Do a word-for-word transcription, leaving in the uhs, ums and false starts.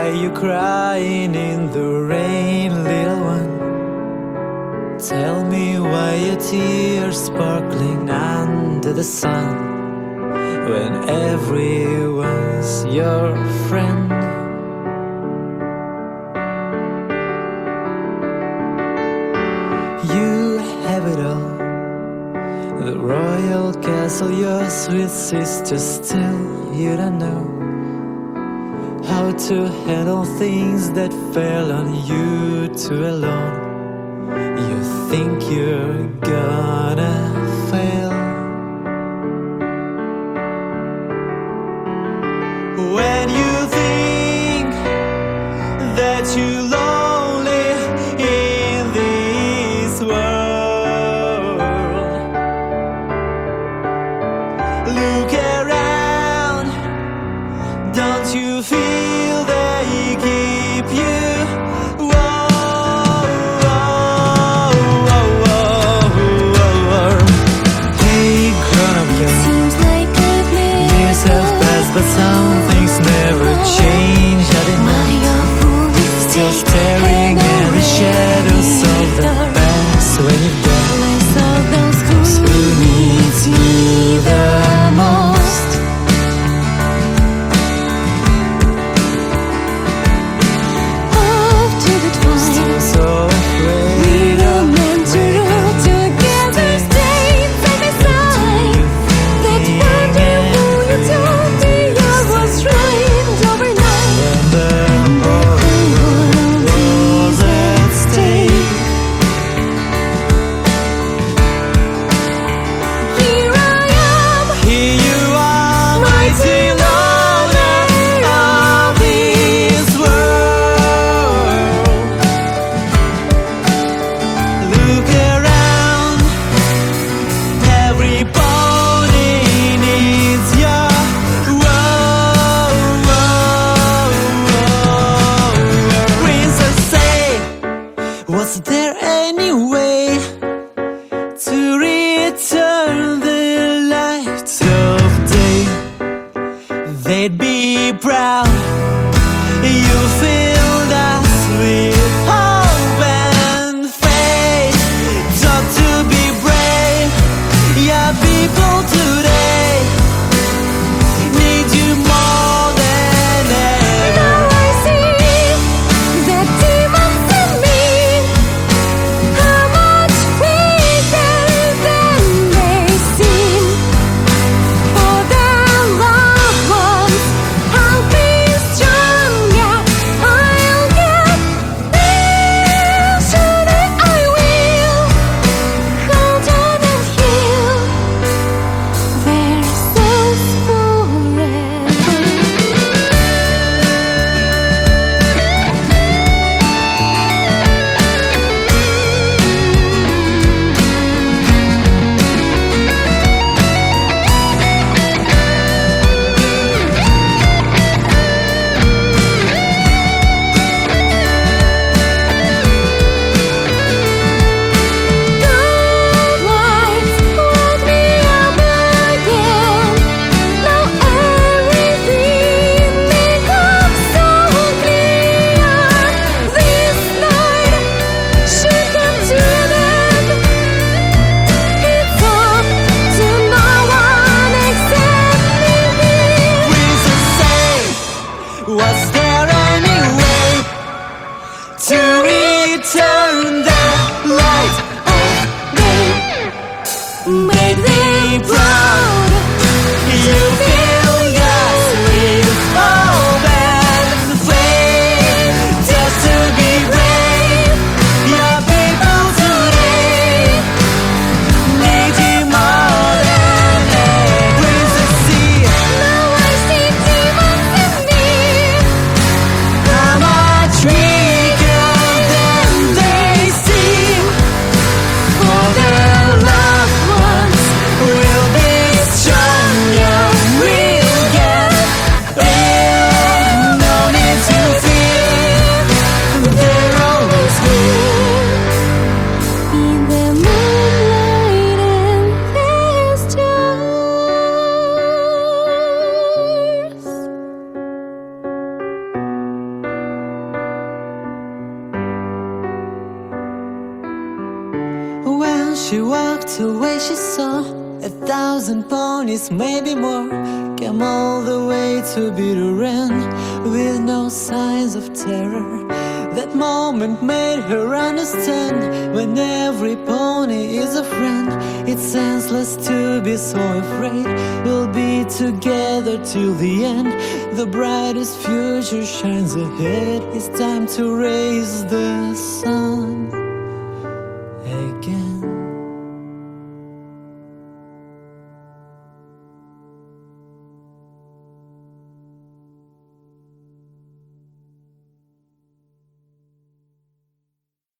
Why you crying in the rain, little one? Tell me why your tears sparkling under the sun, when everyone's your friend. You have it all, the royal castle, your sweet sister. Still you don't know how to handle things that fell on you too alone. You think you're gonna fail. When you think that you're lonely in this world, look around, don't you feel they keep you? But some things never change. I didn't still staring at the shadows of the past. When you're gone, who needs you the most? Off to the twine, still so afraid. We were meant to roll together, stay side by side. That wonder who you told me was right overnight. When the whole world was at stake, here I am, here you are, mighty loner of this world. Look around, every pony needs your Was there any way to return the light of day? They'd be proud. You filled us with hope and faith. Taught to be brave. Yeah, people today need you more than ever. Now I see that demons in me, how much weaker than they seem. For their loved ones, I'll be strong, yeah, I'll get there. Surely I will hold on and heal their souls forever. The lights woke me up again. Now everything becomes so clear. This night should come to an end. It's up to no one except me. Reason say, was there any way to return the light of day? Make them proud. You fill us with hope and faith. Just to be brave. Your people today need you more than ever. Reason see, now I see demons in me, how much weaker than they she walked away, she saw a thousand ponies, maybe more, came all the way to bitter end with no signs of terror. That moment made her understand, when every pony is a friend, it's senseless to be so afraid. We'll be together till the end. The brightest future shines ahead. It's time to raise the sun.